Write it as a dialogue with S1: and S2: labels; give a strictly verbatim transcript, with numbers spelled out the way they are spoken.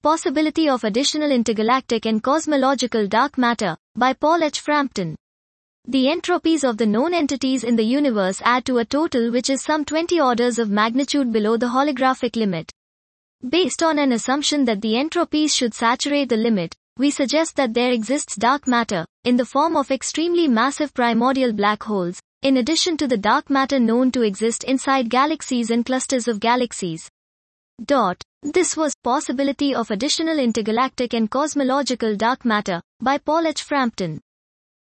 S1: Possibility of Additional Intergalactic and Cosmological Dark Matter, by Paul H. Frampton. The entropies of the known entities in the universe add to a total which is some twenty orders of magnitude below the holographic limit. Based on an assumption that the entropies should saturate the limit, we suggest that there exists dark matter, in the form of extremely massive primordial black holes, in addition to the dark matter known to exist inside galaxies and clusters of galaxies. Dot. This was Possibility of Additional Intergalactic and Cosmological Dark Matter, by Paul H. Frampton.